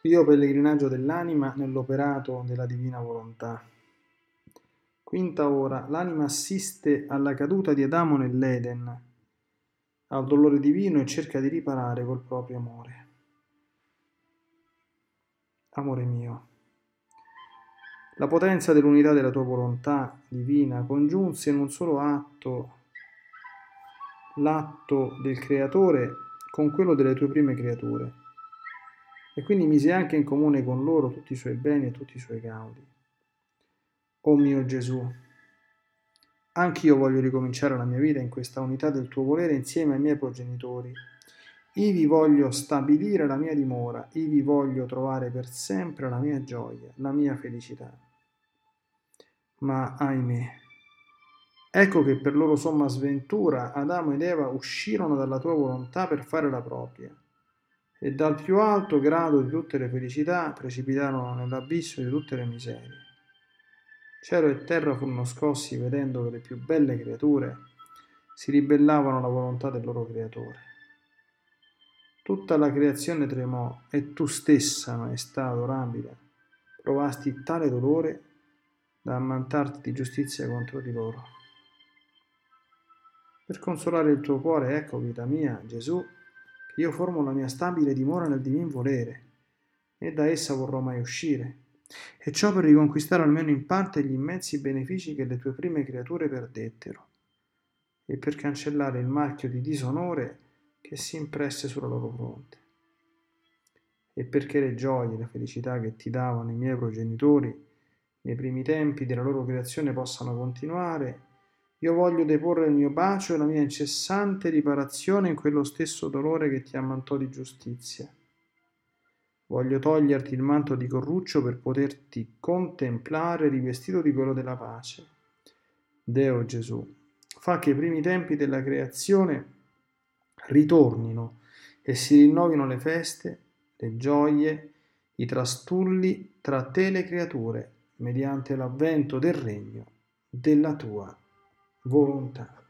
Io pellegrinaggio dell'anima nell'operato della divina volontà. Quinta ora, l'anima assiste alla caduta di Adamo nell'Eden, al dolore divino e cerca di riparare col proprio amore. Amore mio, la potenza dell'unità della tua volontà divina congiunse in un solo atto l'atto del creatore con quello delle tue prime creature e quindi mise anche in comune con loro tutti i suoi beni e tutti i suoi gaudi. O mio Gesù, anch'io voglio ricominciare la mia vita in questa unità del tuo volere insieme ai miei progenitori. Ivi voglio stabilire la mia dimora, ivi voglio trovare per sempre la mia gioia, la mia felicità. Ma ahimè, ecco che per loro somma sventura Adamo ed Eva uscirono dalla tua volontà per fare la propria e dal più alto grado di tutte le felicità precipitarono nell'abisso di tutte le miserie. Cielo e terra furono scossi vedendo che le più belle creature si ribellavano alla volontà del loro creatore. Tutta la creazione tremò e tu stessa, maestà adorabile, provasti tale dolore da ammantarti di giustizia contro di loro. Per consolare il tuo cuore, ecco, vita mia, Gesù, che io formo la mia stabile dimora nel divin volere, e da essa vorrò mai uscire, e ciò per riconquistare almeno in parte gli immensi benefici che le tue prime creature perdettero, e per cancellare il marchio di disonore che si impresse sulla loro fronte. E perché le gioie e la felicità che ti davano i miei progenitori nei primi tempi della loro creazione possano continuare, io voglio deporre il mio bacio e la mia incessante riparazione in quello stesso dolore che ti ammantò di giustizia. Voglio toglierti il manto di corruccio per poterti contemplare rivestito di quello della pace. Deo Gesù, fa che i primi tempi della creazione ritornino e si rinnovino le feste, le gioie, i trastulli tra te e le creature, mediante l'avvento del regno della tua volontà.